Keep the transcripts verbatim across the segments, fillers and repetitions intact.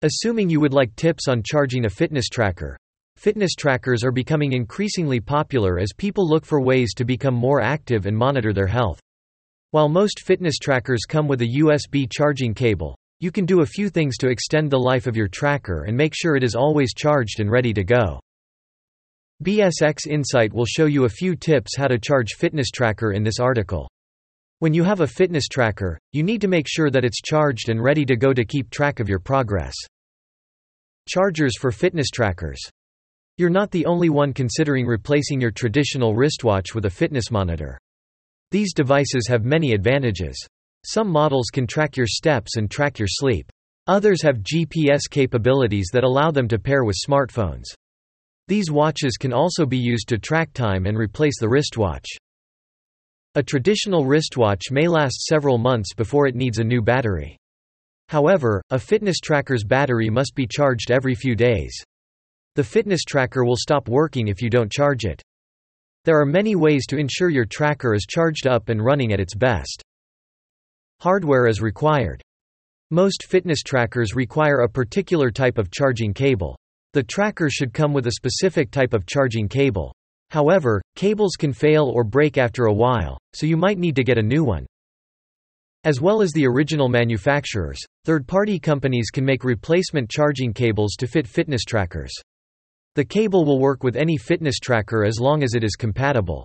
Assuming you would like tips on charging a fitness tracker. Fitness trackers are becoming increasingly popular as people look for ways to become more active and monitor their health. While most fitness trackers come with a U S B charging cable, you can do a few things to extend the life of your tracker and make sure it is always charged and ready to go. B S X Insight will show you a few tips how to charge fitness tracker in this article. When you have a fitness tracker, you need to make sure that it's charged and ready to go to keep track of your progress. Chargers for fitness trackers. You're not the only one considering replacing your traditional wristwatch with a fitness monitor. These devices have many advantages. Some models can track your steps and track your sleep. Others have G P S capabilities that allow them to pair with smartphones. These watches can also be used to track time and replace the wristwatch. A traditional wristwatch may last several months before it needs a new battery. However, a fitness tracker's battery must be charged every few days. The fitness tracker will stop working if you don't charge it. There are many ways to ensure your tracker is charged up and running at its best. Hardware is required. Most fitness trackers require a particular type of charging cable. The tracker should come with a specific type of charging cable. However, cables can fail or break after a while, so you might need to get a new one. As well as the original manufacturers, third-party companies can make replacement charging cables to fit fitness trackers. The cable will work with any fitness tracker as long as it is compatible.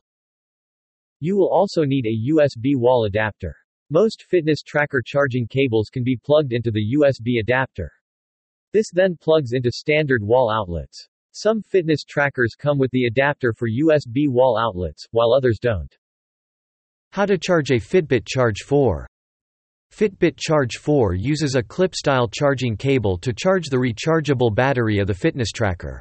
You will also need a U S B wall adapter. Most fitness tracker charging cables can be plugged into the U S B adapter. This then plugs into standard wall outlets. Some fitness trackers come with the adapter for U S B wall outlets, while others don't. How to charge a Fitbit Charge four. Fitbit Charge four uses a clip-style charging cable to charge the rechargeable battery of the fitness tracker.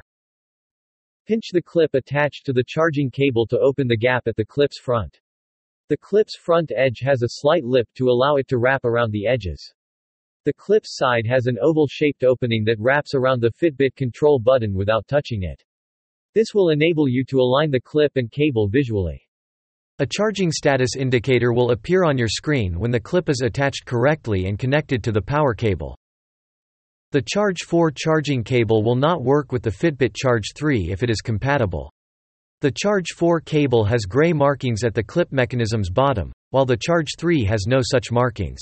Pinch the clip attached to the charging cable to open the gap at the clip's front. The clip's front edge has a slight lip to allow it to wrap around the edges. The clip's side has an oval-shaped opening that wraps around the Fitbit control button without touching it. This will enable you to align the clip and cable visually. A charging status indicator will appear on your screen when the clip is attached correctly and connected to the power cable. The Charge four charging cable will not work with the Fitbit Charge three if it is compatible. The Charge four cable has gray markings at the clip mechanism's bottom, while the Charge three has no such markings.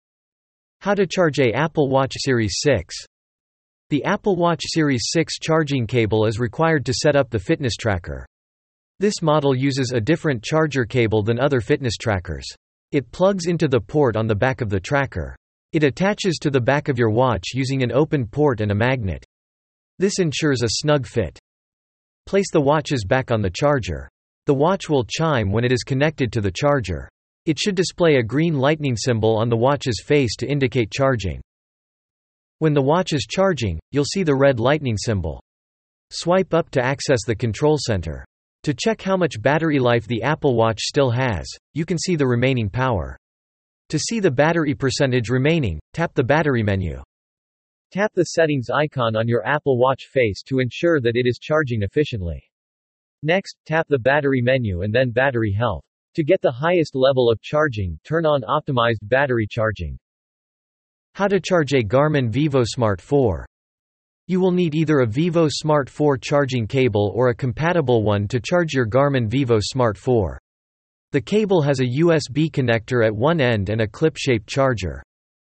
How to charge a Apple Watch Series six. The Apple Watch Series six charging cable is required to set up the fitness tracker. This model uses a different charger cable than other fitness trackers. It plugs into the port on the back of the tracker. It attaches to the back of your watch using an open port and a magnet. This ensures a snug fit. Place the watches back on the charger. The watch will chime when it is connected to the charger. It should display a green lightning symbol on the watch's face to indicate charging. When the watch is charging, you'll see the red lightning symbol. Swipe up to access the control center. To check how much battery life the Apple Watch still has, you can see the remaining power. To see the battery percentage remaining, tap the battery menu. Tap the settings icon on your Apple Watch face to ensure that it is charging efficiently. Next, tap the battery menu and then battery health. To get the highest level of charging, turn on optimized battery charging. How to charge a Garmin VivoSmart four. You will need either a VivoSmart four charging cable or a compatible one to charge your Garmin VivoSmart four. The cable has a U S B connector at one end and a clip-shaped charger.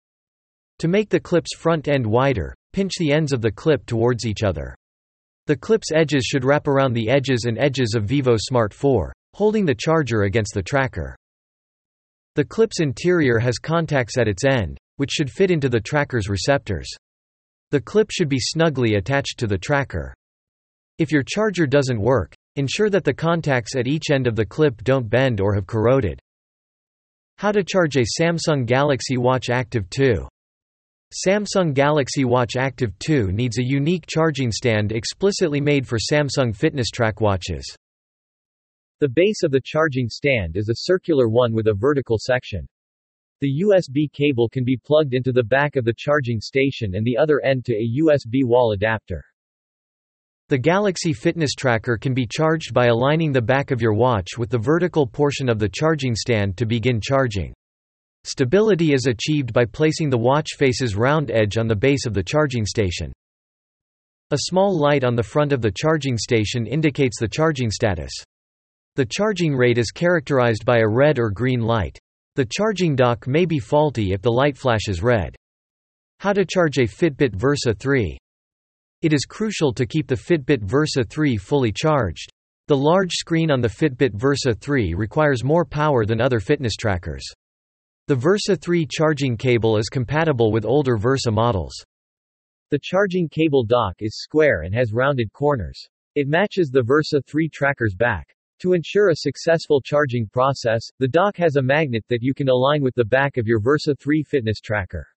To make the clip's front end wider, pinch the ends of the clip towards each other. The clip's edges should wrap around the edges and edges of VivoSmart four, holding the charger against the tracker. The clip's interior has contacts at its end, which should fit into the tracker's receptors. The clip should be snugly attached to the tracker. If your charger doesn't work, ensure that the contacts at each end of the clip don't bend or have corroded. How to charge a Samsung Galaxy Watch Active two. Samsung Galaxy Watch Active two needs a unique charging stand explicitly made for Samsung Fitness Track watches. The base of the charging stand is a circular one with a vertical section. The U S B cable can be plugged into the back of the charging station and the other end to a U S B wall adapter. The Galaxy Fitness Tracker can be charged by aligning the back of your watch with the vertical portion of the charging stand to begin charging. Stability is achieved by placing the watch face's round edge on the base of the charging station. A small light on the front of the charging station indicates the charging status. The charging rate is characterized by a red or green light. The charging dock may be faulty if the light flashes red. How to charge a Fitbit Versa three. It is crucial to keep the Fitbit Versa three fully charged. The large screen on the Fitbit Versa three requires more power than other fitness trackers. The Versa three charging cable is compatible with older Versa models. The charging cable dock is square and has rounded corners. It matches the Versa three tracker's back. To ensure a successful charging process, the dock has a magnet that you can align with the back of your Versa three fitness tracker.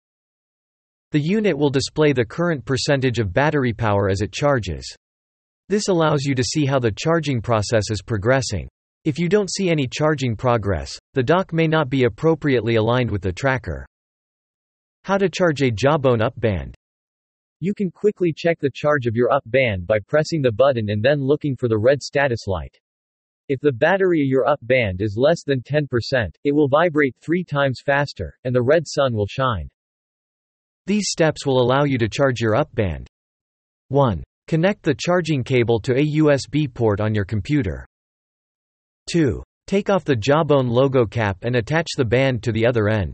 The unit will display the current percentage of battery power as it charges. This allows you to see how the charging process is progressing. If you don't see any charging progress, the dock may not be appropriately aligned with the tracker. How to charge a Jawbone Up band. You can quickly check the charge of your Up band by pressing the button and then looking for the red status light. If the battery of your Up band is less than ten percent, it will vibrate three times faster, and the red sun will shine. These steps will allow you to charge your Up band. one. Connect the charging cable to a U S B port on your computer. two. Take off the Jawbone logo cap and attach the band to the other end.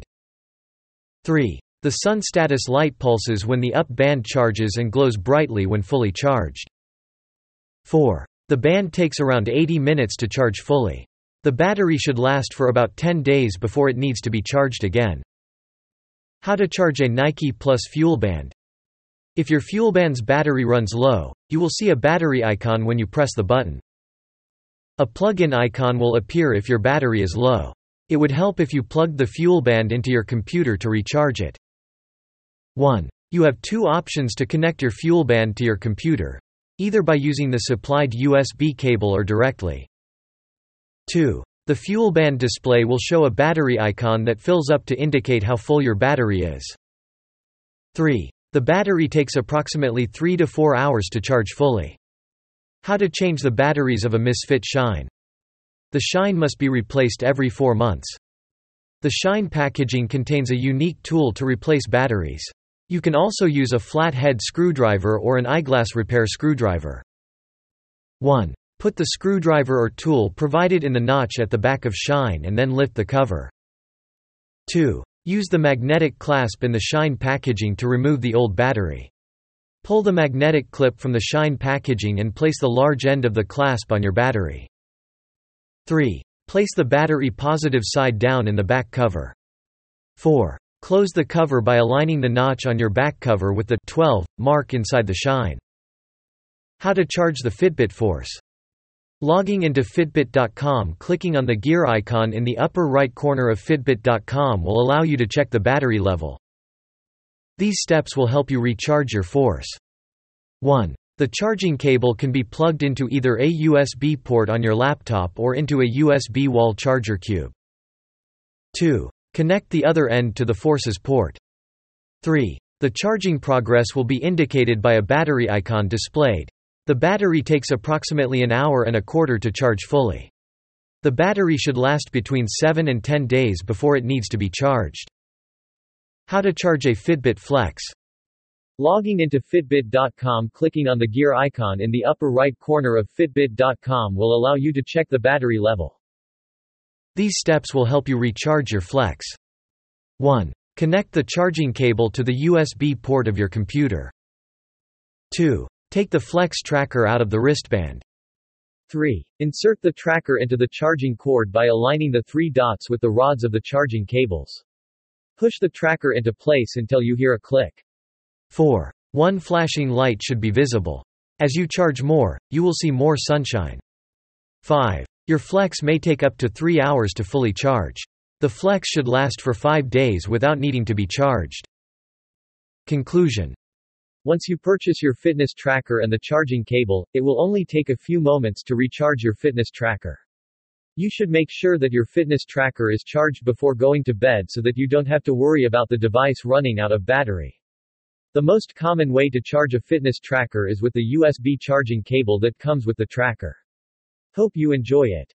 three. The sun status light pulses when the Up band charges and glows brightly when fully charged. four. The band takes around eighty minutes to charge fully. The battery should last for about ten days before it needs to be charged again. How to charge a Nike Plus Fuel Band. If your fuel band's battery runs low, you will see a battery icon when you press the button. A plug-in icon will appear if your battery is low. It would help if you plugged the fuel band into your computer to recharge it. one. You have two options to connect your fuel band to your computer, either by using the supplied U S B cable or directly. two. The fuel band display will show a battery icon that fills up to indicate how full your battery is. three. The battery takes approximately three to four hours to charge fully. How to change the batteries of a misfit Shine. The Shine must be replaced every four months. The Shine packaging contains a unique tool to replace batteries. You can also use a flat-head screwdriver or an eyeglass repair screwdriver. one. Put the screwdriver or tool provided in the notch at the back of Shine and then lift the cover. two. Use the magnetic clasp in the Shine packaging to remove the old battery. Pull the magnetic clip from the Shine packaging and place the large end of the clasp on your battery. three. Place the battery positive side down in the back cover. four. Close the cover by aligning the notch on your back cover with the twelve mark inside the Shine. How to charge the Fitbit Force. Logging into Fitbit dot com, clicking on the gear icon in the upper right corner of Fitbit dot com will allow you to check the battery level. These steps will help you recharge your Force. one. The charging cable can be plugged into either a U S B port on your laptop or into a U S B wall charger cube. two. Connect the other end to the Force's port. three. The charging progress will be indicated by a battery icon displayed. The battery takes approximately an hour and a quarter to charge fully. The battery should last between seven and ten days before it needs to be charged. How to charge a Fitbit Flex. Logging into Fitbit dot com, clicking on the gear icon in the upper right corner of Fitbit dot com will allow you to check the battery level. These steps will help you recharge your Flex. one. Connect the charging cable to the U S B port of your computer. two. Take the Flex tracker out of the wristband. three. Insert the tracker into the charging cord by aligning the three dots with the rods of the charging cables. Push the tracker into place until you hear a click. four. One flashing light should be visible. As you charge more, you will see more sunshine. five. Your Flex may take up to three hours to fully charge. The Flex should last for five days without needing to be charged. Conclusion. Once you purchase your fitness tracker and the charging cable, it will only take a few moments to recharge your fitness tracker. You should make sure that your fitness tracker is charged before going to bed so that you don't have to worry about the device running out of battery. The most common way to charge a fitness tracker is with the U S B charging cable that comes with the tracker. Hope you enjoy it.